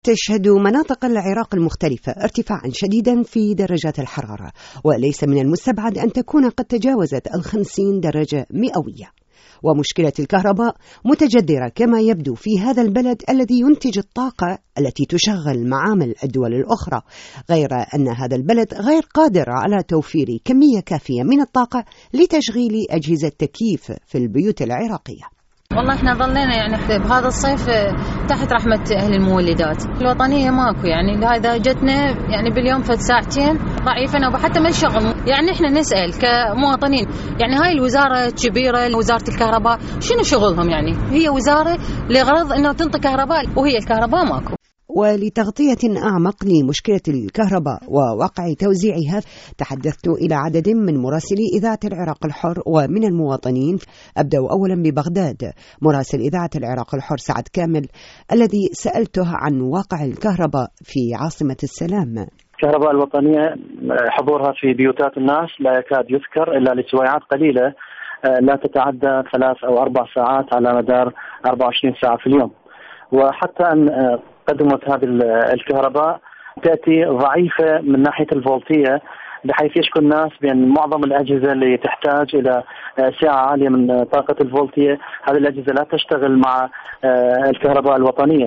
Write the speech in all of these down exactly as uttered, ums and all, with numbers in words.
تشهد مناطق العراق المختلفة ارتفاعا شديدا في درجات الحرارة، وليس من المستبعد أن تكون قد تجاوزت الخمسين درجة مئوية. ومشكلة الكهرباء متجذرة كما يبدو في هذا البلد الذي ينتج الطاقة التي تشغل معامل الدول الأخرى، غير أن هذا البلد غير قادر على توفير كمية كافية من الطاقة لتشغيل أجهزة تكييف في البيوت العراقية. والله احنا ظلينا يعني بهذا الصيف تحت رحمة أهل المولدات الوطنية ماكو، يعني إذا جتنا يعني باليوم فد ساعتين ضعيفة أو حتى ما نشغل. يعني احنا نسأل كمواطنين، يعني هاي الوزارة كبيرة، وزارة الكهرباء شنو شغلهم؟ يعني هي وزارة لغرض أنه تنطي كهرباء وهي الكهرباء ماكو. ولتغطية أعمق لمشكلة الكهرباء وواقع توزيعها تحدثت إلى عدد من مراسلي إذاعة العراق الحر ومن المواطنين. أبدأ أولا ببغداد، مراسل إذاعة العراق الحر سعد كامل الذي سألته عن واقع الكهرباء في عاصمة السلام. الكهرباء الوطنية حضورها في بيوتات الناس لا يكاد يذكر إلا لسويعات قليلة لا تتعدى ثلاث أو أربع ساعات على مدار أربعة وعشرين ساعة في اليوم. وحتى أن قدمت هذه الكهرباء تأتي ضعيفة من ناحية الفولتية، بحيث يشكو الناس بأن معظم الأجهزة اللي تحتاج إلى سعة عالية من طاقة الفولتية هذه الأجهزة لا تشتغل مع الكهرباء الوطنية.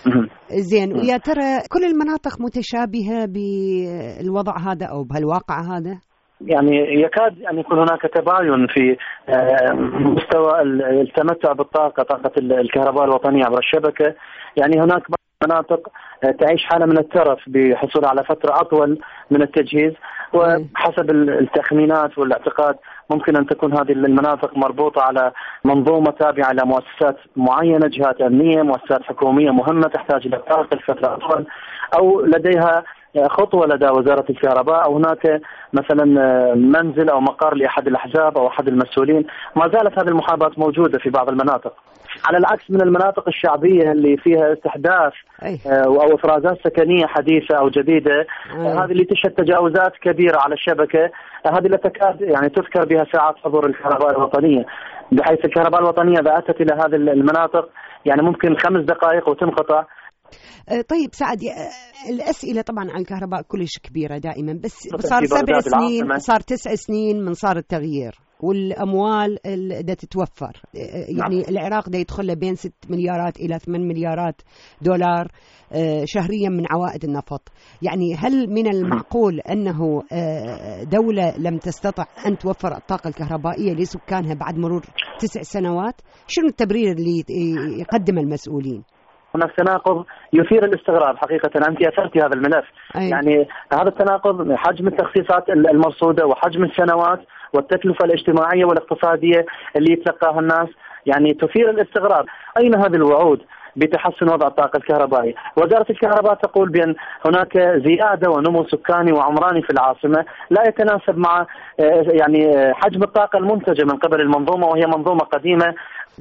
زين، ويا ترى كل المناطق متشابهة بالوضع هذا أو بهالواقع هذا؟ يعني يكاد أن يكون هناك تباين في مستوى التمتع بالطاقة، طاقة الكهرباء الوطنية عبر الشبكة. يعني هناك مناطق تعيش حالة من الترف بحصول على فترة أطول من التجهيز، وحسب التخمينات والاعتقاد ممكن أن تكون هذه المناطق مربوطة على منظومة تابعة لمؤسسات معينة، جهات أمنية، مؤسسات حكومية مهمة تحتاج إلى طاقة لفترة أطول، أو لديها خطوة لدى وزارة الكهرباء، أو هناك مثلا منزل أو مقر لأحد الأحزاب أو أحد المسؤولين. ما زالت هذه المحاباة موجودة في بعض المناطق، على العكس من المناطق الشعبية اللي فيها استحداث أو إفرازات سكنية حديثة أو جديدة، هذه اللي تشهد تجاوزات كبيرة على الشبكة، هذه لا تكاد يعني تذكر بها ساعات حضور الكهرباء الوطنية، بحيث الكهرباء الوطنية إذا أتت إلى هذه المناطق يعني ممكن خمس دقائق وتنقطع. طيب سعد، الأسئلة طبعا عن الكهرباء كلش كبيرة دائما، بس صار سبع سنين صار تسع سنين من صار التغيير والأموال اللي تتوفر. يعني نعم. العراق دا يدخل له بين ست مليارات إلى ثمان مليارات دولار شهريا من عوائد النفط. يعني هل من المعقول أنه دولة لم تستطع أن توفر الطاقة الكهربائية لسكانها بعد مرور تسع سنوات؟ شنو التبرير اللي يقدم المسؤولين؟ هناك تناقض يثير الاستغراب حقيقة. أنت أثرتي هذا الملف. أي. يعني هذا التناقض، حجم التخصيصات المرصودة وحجم السنوات والتكلفة الاجتماعية والاقتصادية اللي يتلقاها الناس، يعني تثير الاستغراب. أين هذه الوعود بتحسن وضع الطاقة الكهربائية؟ وزارة الكهرباء تقول بأن هناك زيادة ونمو سكاني وعمراني في العاصمة لا يتناسب مع يعني حجم الطاقة المنتجة من قبل المنظومة، وهي منظومة قديمة.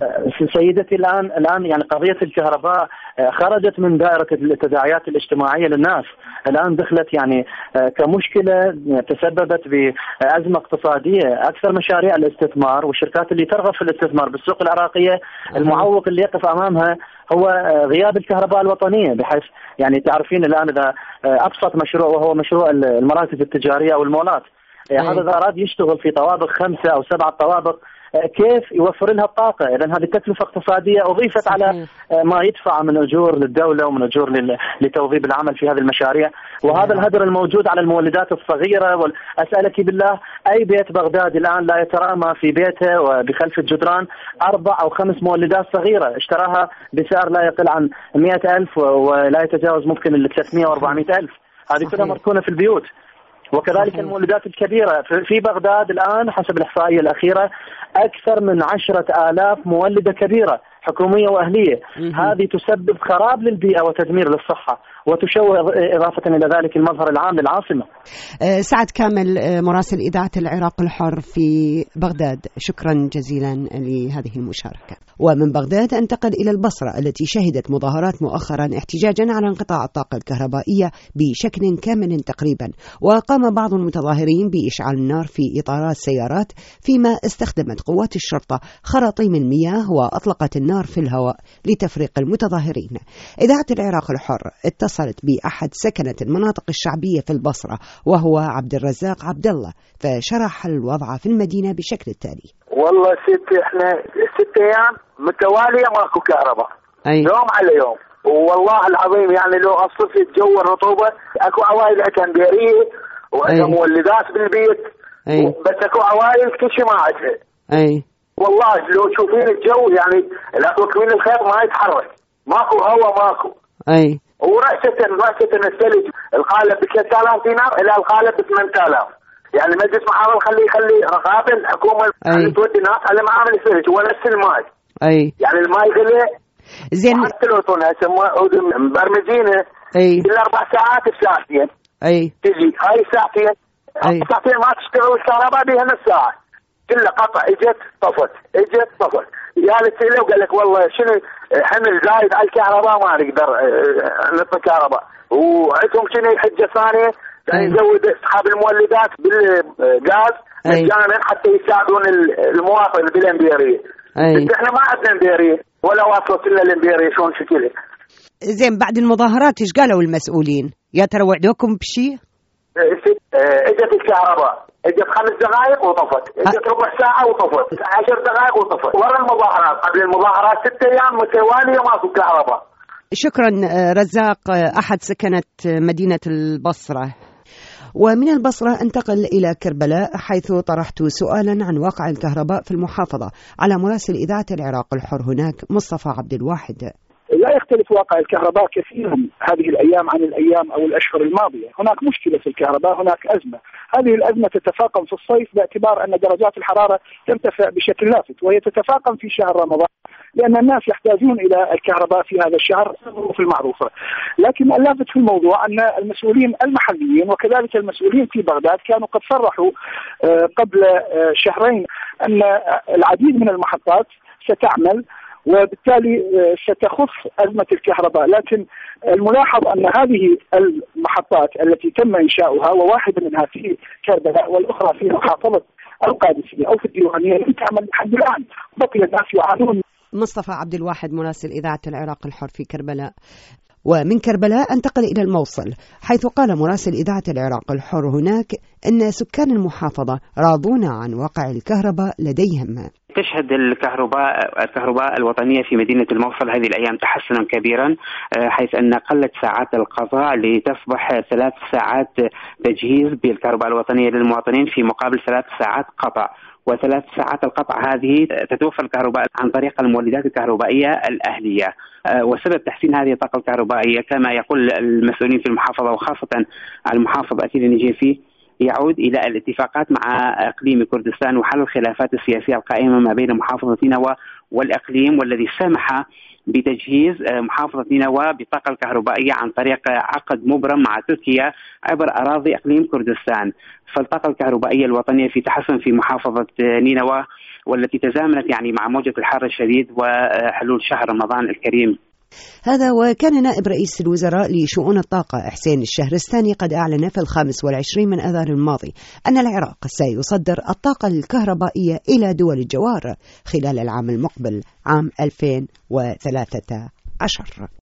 سيدتي الآن الآن يعني قضية الكهرباء خرجت من دائرة التداعيات الاجتماعية للناس، الآن دخلت يعني كمشكلة تسببت بأزمة اقتصادية. أكثر مشاريع الاستثمار والشركات اللي ترغب في الاستثمار بالسوق العراقية، المعوق اللي يقف أمامها هو غياب الكهرباء الوطنية، بحيث يعني تعرفين الآن إذا أبسط مشروع وهو مشروع المراكز التجارية أو المولات، هذا إذا أراد يشتغل في طوابق خمسة أو سبعة طوابق كيف يوفر لها الطاقة؟ إذن هذه تكلفة اقتصادية أضيفت صحيح. على ما يدفع من أجور للدولة ومن أجور لتوظيف العمل في هذه المشاريع، وهذا الهدر الموجود على المولدات الصغيرة. وأسألك بالله، أي بيت بغداد الآن لا يترامى في بيته وبخلف الجدران أربع أو خمس مولدات صغيرة اشتراها بسعر لا يقل عن مئة ألف ولا يتجاوز ممكن ال ثلاثمئة وأربعمئة ألف، هذه كلها مركونة في البيوت. وكذلك المولدات الكبيرة في بغداد الآن حسب الإحصائية الأخيرة أكثر من عشرة آلاف مولدة كبيرة حكومية وأهلية. هذه تسبب خراب للبيئة وتدمير للصحة وتشوه إضافة إلى ذلك المظهر العام للعاصمة. سعد كامل، مراسل إذاعة العراق الحر في بغداد، شكرا جزيلا لهذه المشاركة. ومن بغداد انتقل إلى البصرة التي شهدت مظاهرات مؤخرا احتجاجا على انقطاع الطاقة الكهربائية بشكل كامل تقريبا، وقام بعض المتظاهرين بإشعال النار في إطارات سيارات، فيما استخدمت قوات الشرطة خراطيم المياه وأطلقت النار النار في الهواء لتفريق المتظاهرين. إذاعة العراق الحر اتصلت بأحد سكنة المناطق الشعبية في البصرة وهو عبد الرزاق عبد الله، فشرح الوضع في المدينة بشكل التالي. والله ست احنا ست ايام متوالية ماكو كهرباء، أي. يوم على يوم، والله العظيم يعني لو اصف الجو الرطوبة اكو عوائل عندها بيرية وعندها مولدات بالبيت. أي. بس اكو عوائل كل شيء ما عندها. اي والله لو تشوفين الجو يعني الاكوين الخيط ما يتحرك، ماكو هواء ماكو. اي ورأسة رأسة الثلج القالب ب ثلاثة آلاف دينار الى القالب ب ثمانية آلاف. يعني مجلس محافظ خلي يخلي رقابه الحكومه تودي ناس على معامل الثلج ونفس الماي. اي يعني الماي غلي زين. حتى لو هسه مبرمجينه اي كل اربع ساعات بساعتين. اي تجي هاي ساعتين ساعتين ما تشتغل الكهرباء بها نص ساعه، كله قطع، اجت طفت اجت طفت. قالت له وقال لك والله شنو حمل زايد على الكهرباء ما نقدر نطفي الكهرباء، وعندهم شنو حجه ثانيه يعني يزود اصحاب المولدات بالغاز مجانا حتى يساعدون المواطن بالانبياريه. احنا ما عندنا انبياريه ولا واصلت لنا الانبياريه شلون شكلها. زين بعد المظاهرات ايش قالوا المسؤولين؟ يا ترى وعدوكم بشيء؟ اجت الكهرباء اجت خمس دقائق وطفت، اجت ربع ساعه وطفت، عشر دقائق وطفت. ورا المظاهرات قبل المظاهرات ست ايام متواليه ماكو كهرباء. شكرا رزاق أحد سكنة مدينة البصرة. ومن البصرة انتقل إلى كربلاء حيث طرحت سؤالا عن واقع الكهرباء في المحافظة على مراسل إذاعة العراق الحر هناك مصطفى عبد الواحد. لا يختلف واقع الكهرباء كثيرا هذه الأيام عن الأيام أو الأشهر الماضية. هناك مشكلة في الكهرباء، هناك أزمة. هذه الأزمة تتفاقم في الصيف باعتبار أن درجات الحرارة ترتفع بشكل لافت، وهي تتفاقم في شهر رمضان لأن الناس يحتاجون إلى الكهرباء في هذا الشهر في المعروفة. لكن اللافت في الموضوع أن المسؤولين المحليين وكذلك المسؤولين في بغداد كانوا قد صرحوا قبل شهرين أن العديد من المحطات ستعمل وبالتالي ستخف أزمة الكهرباء. لكن الملاحظ أن هذه المحطات التي تم إنشاؤها وواحدة منها في كربلاء والأخرى في محافظة القادسية أو في الديوانية لم تعمل لحد الآن، بقي الناس يعانون. مصطفى عبد الواحد مراسل إذاعة العراق الحر في كربلاء. ومن كربلاء انتقل إلى الموصل حيث قال مراسل إذاعة العراق الحر هناك أن سكان المحافظة راضون عن واقع الكهرباء لديهم. تشهد الكهرباء الكهرباء الوطنية في مدينة الموصل هذه الأيام تحسنا كبيرا، حيث أن قلت ساعات القضاء لتصبح ثلاث ساعات تجهيز بالكهرباء الوطنية للمواطنين في مقابل ثلاث ساعات قطع. وثلاث ساعات القطع هذه تتوفر الكهرباء عن طريق المولدات الكهربائية الأهلية. وسبب تحسين هذه الطاقة الكهربائية كما يقول المسؤولين في المحافظة وخاصة المحافظ أكيد النجيفي يعود إلى الاتفاقات مع إقليم كردستان وحل الخلافات السياسية القائمة ما بين محافظة نينوى والإقليم، والذي سمح بتجهيز محافظة نينوى بالطاقة الكهربائية عن طريق عقد مبرم مع تركيا عبر أراضي إقليم كردستان. فالطاقة الكهربائية الوطنية في تحسن في محافظة نينوى والتي تزامنت يعني مع موجة الحر الشديد وحلول شهر رمضان الكريم. هذا وكان نائب رئيس الوزراء لشؤون الطاقة حسين الشهرستاني قد أعلن في الخامس والعشرين من آذار الماضي أن العراق سيصدر الطاقة الكهربائية إلى دول الجوار خلال العام المقبل عام ألفين وثلاثة عشر.